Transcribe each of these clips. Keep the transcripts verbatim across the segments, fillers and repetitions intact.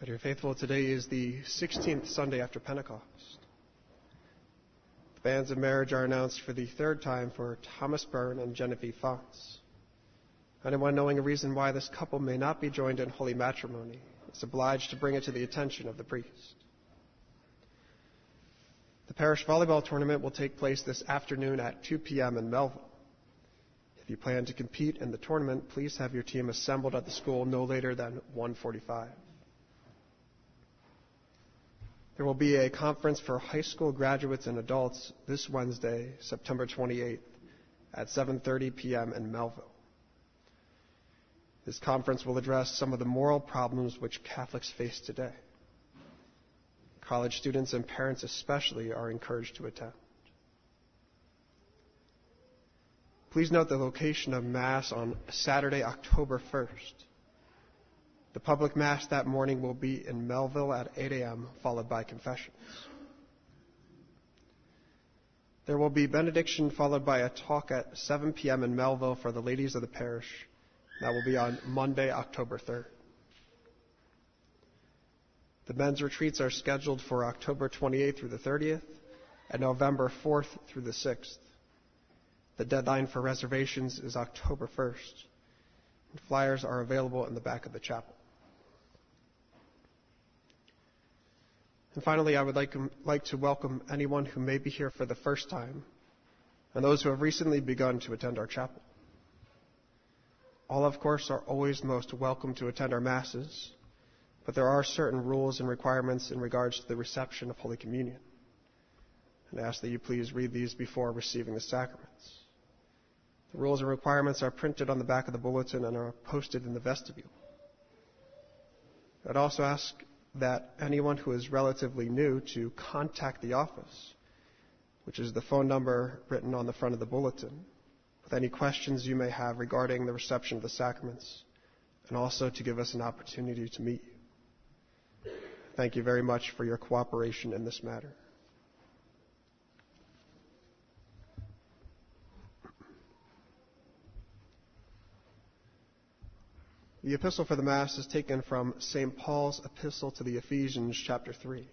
Dear faithful, today is the sixteenth Sunday after Pentecost. The banns of marriage are announced for the third time for Thomas Byrne and Genevieve Fonts. Anyone knowing a reason why this couple may not be joined in holy matrimony is obliged to bring it to the attention of the priest. The parish volleyball tournament will take place this afternoon at two p.m. in Melville. If you plan to compete in the tournament, please have your team assembled at the school no later than one forty-five. There will be a conference for high school graduates and adults this Wednesday, September twenty-eighth, at seven thirty p.m. in Melville. This conference will address some of the moral problems which Catholics face today. College students and parents especially are encouraged to attend. Please note the location of Mass on Saturday, October first. The public Mass that morning will be in Melville at eight a.m., followed by confessions. There will be benediction followed by a talk at seven p.m. in Melville for the ladies of the parish. That will be on Monday, October third. The men's retreats are scheduled for October twenty-eighth through the thirtieth and November fourth through the sixth. The deadline for reservations is October first, and flyers are available in the back of the chapel. And finally, I would like, like to welcome anyone who may be here for the first time and those who have recently begun to attend our chapel. All, of course, are always most welcome to attend our Masses, but there are certain rules and requirements in regards to the reception of Holy Communion. And I ask that you please read these before receiving the sacraments. The rules and requirements are printed on the back of the bulletin and are posted in the vestibule. I'd also ask that anyone who is relatively new to contact the office, which is the phone number written on the front of the bulletin, with any questions you may have regarding the reception of the sacraments, and also to give us an opportunity to meet you. Thank you very much for your cooperation in this matter. The epistle for the Mass is taken from Saint Paul's epistle to the Ephesians, chapter three.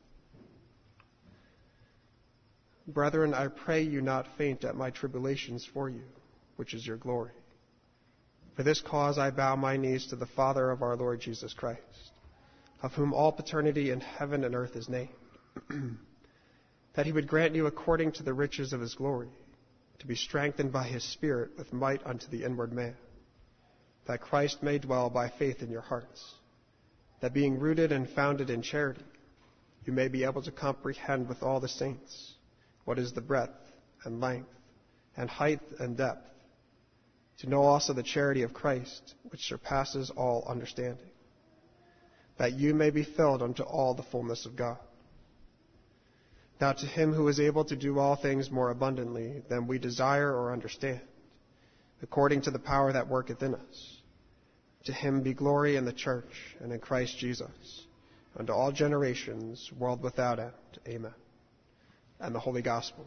Brethren, I pray you not faint at my tribulations for you, which is your glory. For this cause I bow my knees to the Father of our Lord Jesus Christ, of whom all paternity in heaven and earth is named, that he would grant you according to the riches of his glory, to be strengthened by his Spirit with might unto the inward man, that Christ may dwell by faith in your hearts, that being rooted and founded in charity, you may be able to comprehend with all the saints what is the breadth and length and height and depth, to know also the charity of Christ, which surpasses all understanding, that you may be filled unto all the fullness of God. Now to him who is able to do all things more abundantly than we desire or understand, according to the power that worketh in us, to him be glory in the church and in Christ Jesus, unto all generations, world without end. Amen. And the Holy Gospel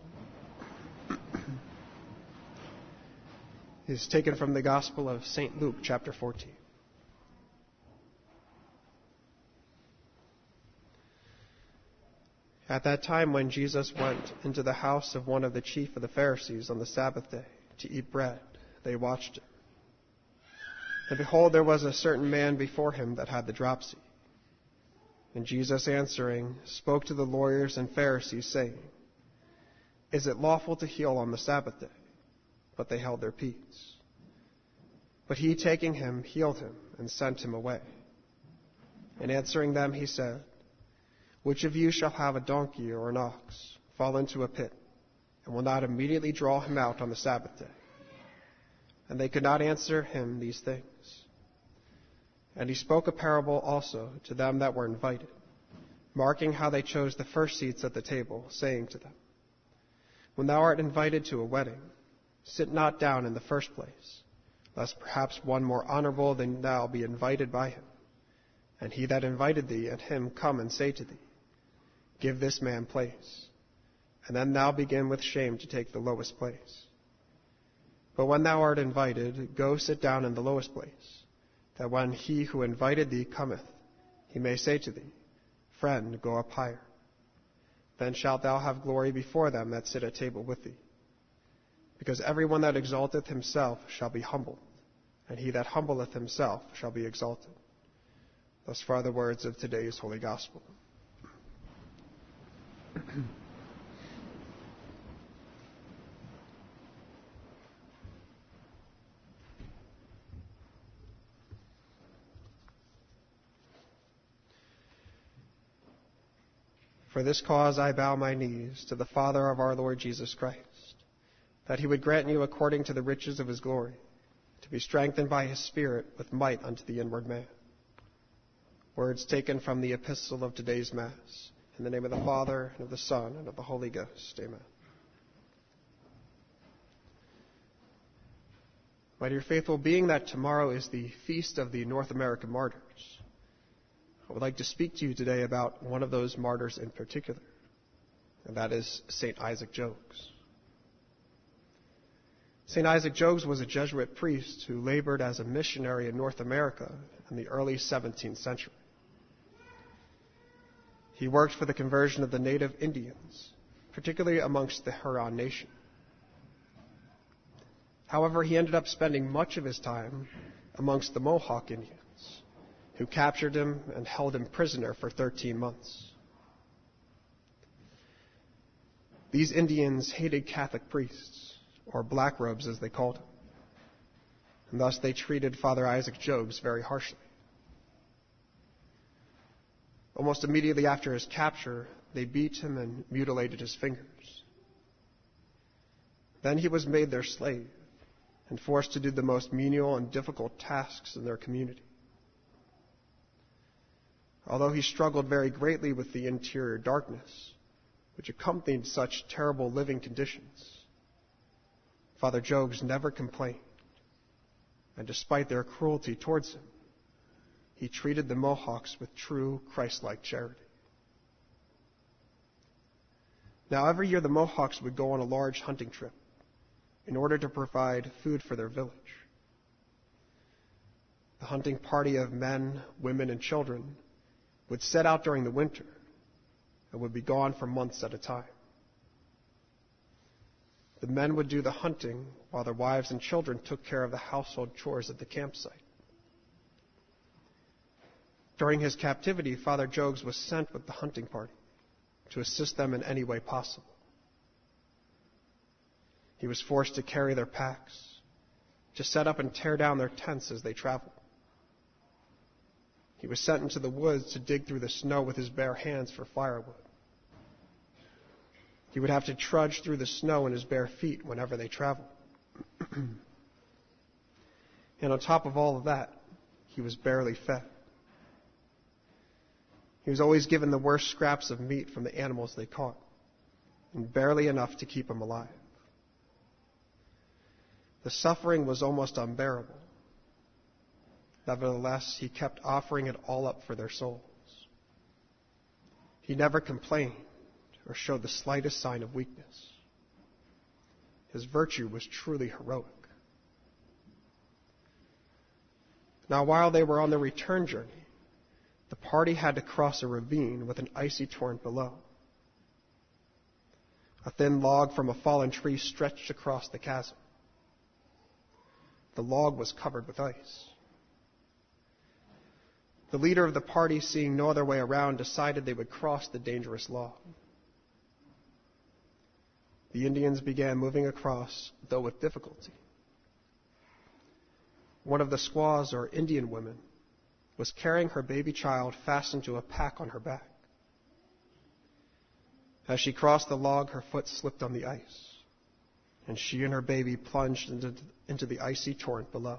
is taken from the Gospel of Saint Luke, chapter fourteen. At that time, when Jesus went into the house of one of the chief of the Pharisees on the Sabbath day to eat bread, they watched him. And behold, there was a certain man before him that had the dropsy. And Jesus answering spoke to the lawyers and Pharisees, saying, Is it lawful to heal on the Sabbath day? But they held their peace. But he, taking him, healed him and sent him away. And answering them, he said, Which of you shall have a donkey or an ox fall into a pit, and will not immediately draw him out on the Sabbath day? And they could not answer him these things. And he spoke a parable also to them that were invited, marking how they chose the first seats at the table, saying to them, When thou art invited to a wedding, sit not down in the first place, lest perhaps one more honorable than thou be invited by him. And he that invited thee and him come and say to thee, Give this man place. And then thou begin with shame to take the lowest place. But when thou art invited, go sit down in the lowest place, that when he who invited thee cometh, he may say to thee, Friend, go up higher. Then shalt thou have glory before them that sit at table with thee. Because every one that exalteth himself shall be humbled, and he that humbleth himself shall be exalted. Thus far the words of today's Holy Gospel. For this cause I bow my knees to the Father of our Lord Jesus Christ, that he would grant you according to the riches of his glory, to be strengthened by his Spirit with might unto the inward man. Words taken from the epistle of today's Mass. In the name of the Father, and of the Son, and of the Holy Ghost. Amen. My dear faithful, being that tomorrow is the feast of the North American martyrs, I would like to speak to you today about one of those martyrs in particular, and that is Saint Isaac Jogues. Saint Isaac Jogues was a Jesuit priest who labored as a missionary in North America in the early seventeenth century. He worked for the conversion of the native Indians, particularly amongst the Huron nation. However, he ended up spending much of his time amongst the Mohawk Indians, who captured him and held him prisoner for thirteen months. These Indians hated Catholic priests, or black robes as they called them, and thus they treated Father Isaac Jogues very harshly. Almost immediately after his capture, they beat him and mutilated his fingers. Then he was made their slave and forced to do the most menial and difficult tasks in their community. Although he struggled very greatly with the interior darkness, which accompanied such terrible living conditions, Father Jogues never complained, and despite their cruelty towards him, he treated the Mohawks with true Christ-like charity. Now, every year the Mohawks would go on a large hunting trip in order to provide food for their village. The hunting party of men, women, and children would set out during the winter and would be gone for months at a time. The men would do the hunting while their wives and children took care of the household chores at the campsite. During his captivity, Father Jogues was sent with the hunting party to assist them in any way possible. He was forced to carry their packs, to set up and tear down their tents as they traveled. He was sent into the woods to dig through the snow with his bare hands for firewood. He would have to trudge through the snow in his bare feet whenever they traveled. And on top of all of that, he was barely fed. He was always given the worst scraps of meat from the animals they caught, and barely enough to keep him alive. The suffering was almost unbearable. Nevertheless, he kept offering it all up for their souls. He never complained or showed the slightest sign of weakness. His virtue was truly heroic. Now, while they were on their return journey, the party had to cross a ravine with an icy torrent below. A thin log from a fallen tree stretched across the chasm. The log was covered with ice. The leader of the party, seeing no other way around, decided they would cross the dangerous log. The Indians began moving across, though with difficulty. One of the squaws, or Indian women, was carrying her baby child fastened to a pack on her back. As she crossed the log, her foot slipped on the ice, and she and her baby plunged into, into the icy torrent below.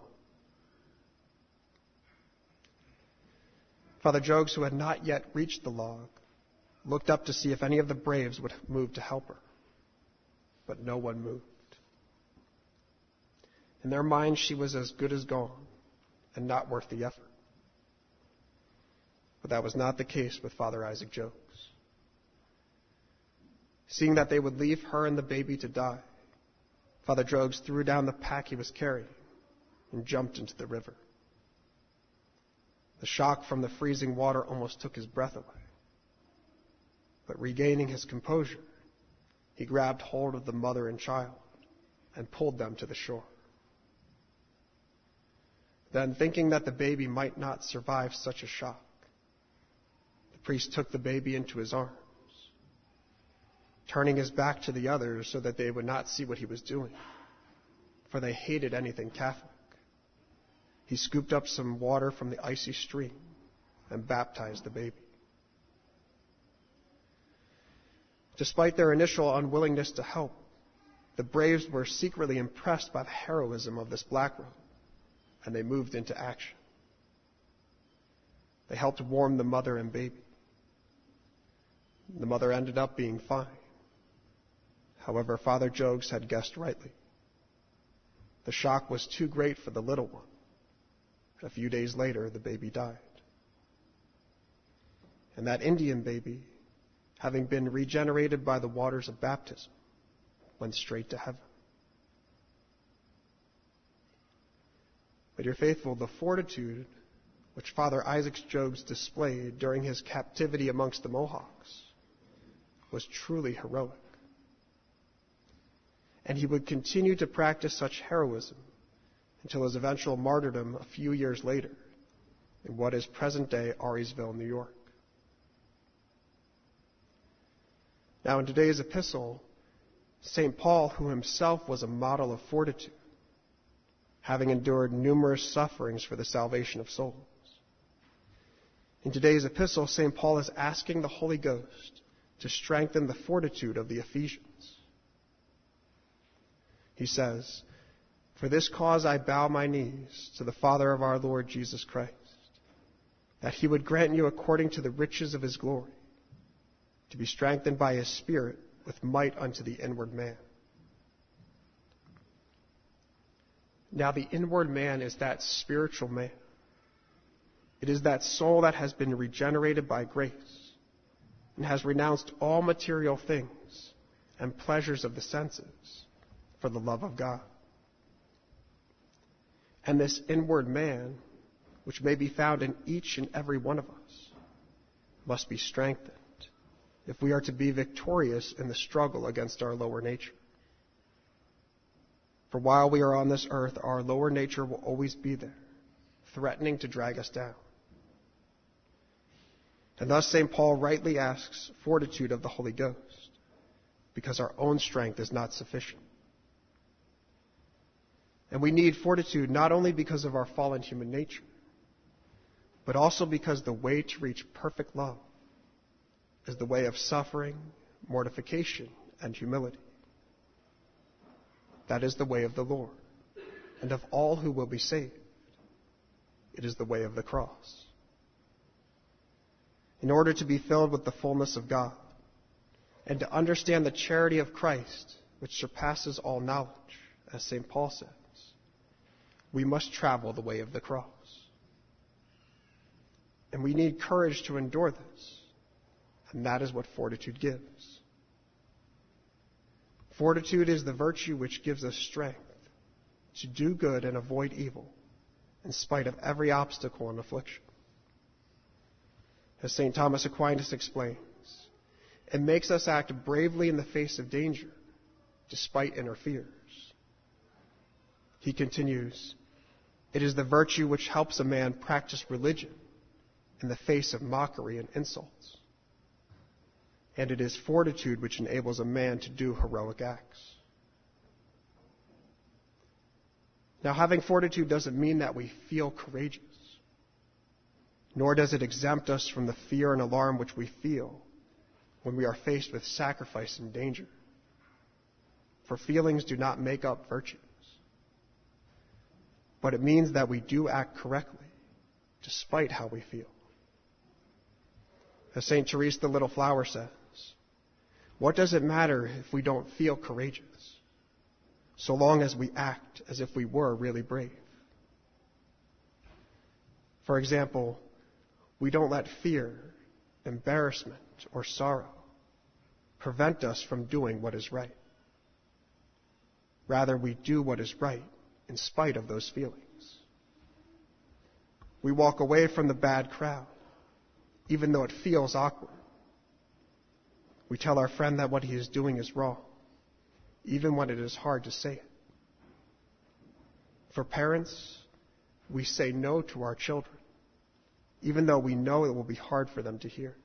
Father Jogues, who had not yet reached the log, looked up to see if any of the braves would move to help her, but no one moved. In their minds, she was as good as gone and not worth the effort. But that was not the case with Father Isaac Jogues. Seeing that they would leave her and the baby to die, Father Jogues threw down the pack he was carrying and jumped into the river. The shock from the freezing water almost took his breath away. But regaining his composure, he grabbed hold of the mother and child and pulled them to the shore. Then, thinking that the baby might not survive such a shock, the priest took the baby into his arms, turning his back to the others so that they would not see what he was doing, for they hated anything Catholic. He scooped up some water from the icy stream and baptized the baby. Despite their initial unwillingness to help, the braves were secretly impressed by the heroism of this black robe, and they moved into action. They helped warm the mother and baby. The mother ended up being fine. However, Father Jogues had guessed rightly. The shock was too great for the little one. A few days later, the baby died. And that Indian baby, having been regenerated by the waters of baptism, went straight to heaven. But dear faithful, the fortitude which Father Isaac Jogues displayed during his captivity amongst the Mohawks was truly heroic. And he would continue to practice such heroism until his eventual martyrdom a few years later in what is present-day Auriesville, New York. Now, in today's epistle, Saint Paul, who himself was a model of fortitude, having endured numerous sufferings for the salvation of souls. In today's epistle, Saint Paul is asking the Holy Ghost to strengthen the fortitude of the Ephesians. He says, "For this cause I bow my knees to the Father of our Lord Jesus Christ, that he would grant you according to the riches of his glory, to be strengthened by his Spirit with might unto the inward man." Now, the inward man is that spiritual man. It is that soul that has been regenerated by grace and has renounced all material things and pleasures of the senses for the love of God. And this inward man, which may be found in each and every one of us, must be strengthened if we are to be victorious in the struggle against our lower nature. For while we are on this earth, our lower nature will always be there, threatening to drag us down. And thus Saint Paul rightly asks fortitude of the Holy Ghost, because our own strength is not sufficient. And we need fortitude not only because of our fallen human nature, but also because the way to reach perfect love is the way of suffering, mortification, and humility. That is the way of the Lord, and of all who will be saved. It is the way of the cross. In order to be filled with the fullness of God, and to understand the charity of Christ, which surpasses all knowledge, as Saint Paul says, we must travel the way of the cross. And we need courage to endure this, and that is what fortitude gives. Fortitude is the virtue which gives us strength to do good and avoid evil in spite of every obstacle and affliction. As Saint Thomas Aquinas explains, it makes us act bravely in the face of danger despite inner fears. He continues, "It is the virtue which helps a man practice religion in the face of mockery and insults. And it is fortitude which enables a man to do heroic acts." Now, having fortitude doesn't mean that we feel courageous, nor does it exempt us from the fear and alarm which we feel when we are faced with sacrifice and danger. For feelings do not make up virtues. But it means that we do act correctly, despite how we feel. As Saint Therese the Little Flower says, "What does it matter if we don't feel courageous, so long as we act as if we were really brave?" For example, we don't let fear, embarrassment, or sorrow prevent us from doing what is right. Rather, we do what is right in spite of those feelings. We walk away from the bad crowd, even though it feels awkward. We tell our friend that what he is doing is wrong, even when it is hard to say it. For parents, we say no to our children, even though we know it will be hard for them to hear.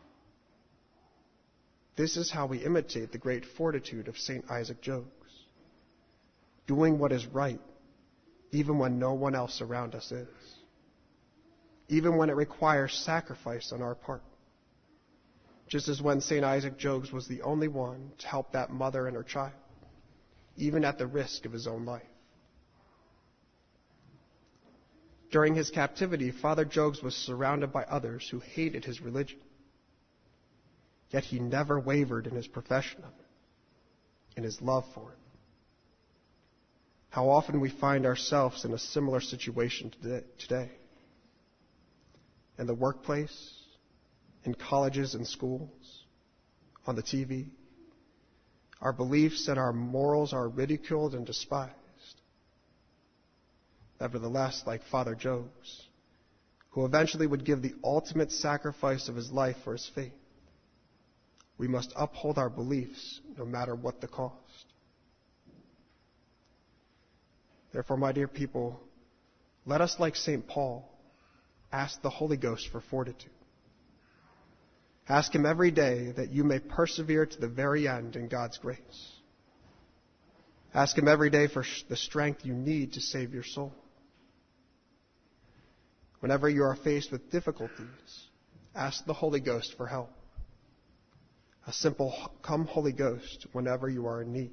This is how we imitate the great fortitude of Saint Isaac Jogues, doing what is right, even when no one else around us is, even when it requires sacrifice on our part. Just as when Saint Isaac Jogues was the only one to help that mother and her child, even at the risk of his own life. During his captivity, Father Jogues was surrounded by others who hated his religion. Yet he never wavered in his profession of it, in his love for it. How often we find ourselves in a similar situation today. In the workplace, in colleges and schools, on the T V. Our beliefs and our morals are ridiculed and despised. Nevertheless, like Father Jogues, who eventually would give the ultimate sacrifice of his life for his faith, we must uphold our beliefs no matter what the cost. Therefore, my dear people, let us, like Saint Paul, ask the Holy Ghost for fortitude. Ask him every day that you may persevere to the very end in God's grace. Ask him every day for the strength you need to save your soul. Whenever you are faced with difficulties, ask the Holy Ghost for help. A simple "Come, Holy Ghost," whenever you are in need.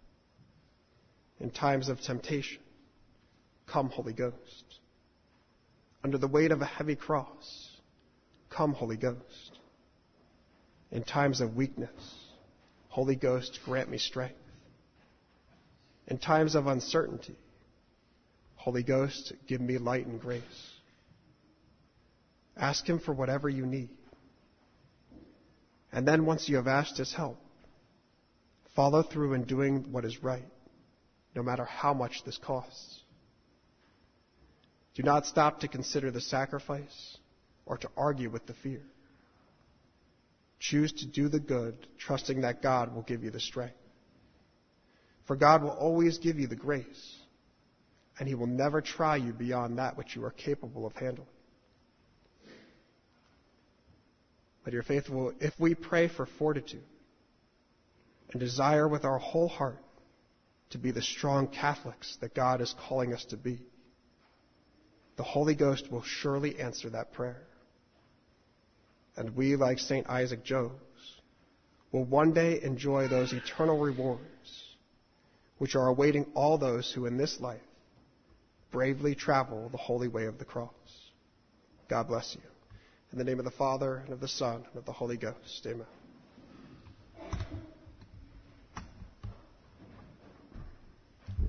In times of temptation, come, Holy Ghost. Under the weight of a heavy cross, come, Holy Ghost. In times of weakness, Holy Ghost, grant me strength. In times of uncertainty, Holy Ghost, give me light and grace. Ask him for whatever you need. And then once you have asked his help, follow through in doing what is right, no matter how much this costs. Do not stop to consider the sacrifice or to argue with the fear. Choose to do the good, trusting that God will give you the strength. For God will always give you the grace, and he will never try you beyond that which you are capable of handling. My dear faithful, if we pray for fortitude and desire with our whole heart to be the strong Catholics that God is calling us to be, the Holy Ghost will surely answer that prayer. And we, like Saint Isaac Jogues, will one day enjoy those eternal rewards which are awaiting all those who in this life bravely travel the holy way of the cross. God bless you. In the name of the Father, and of the Son, and of the Holy Ghost. Amen.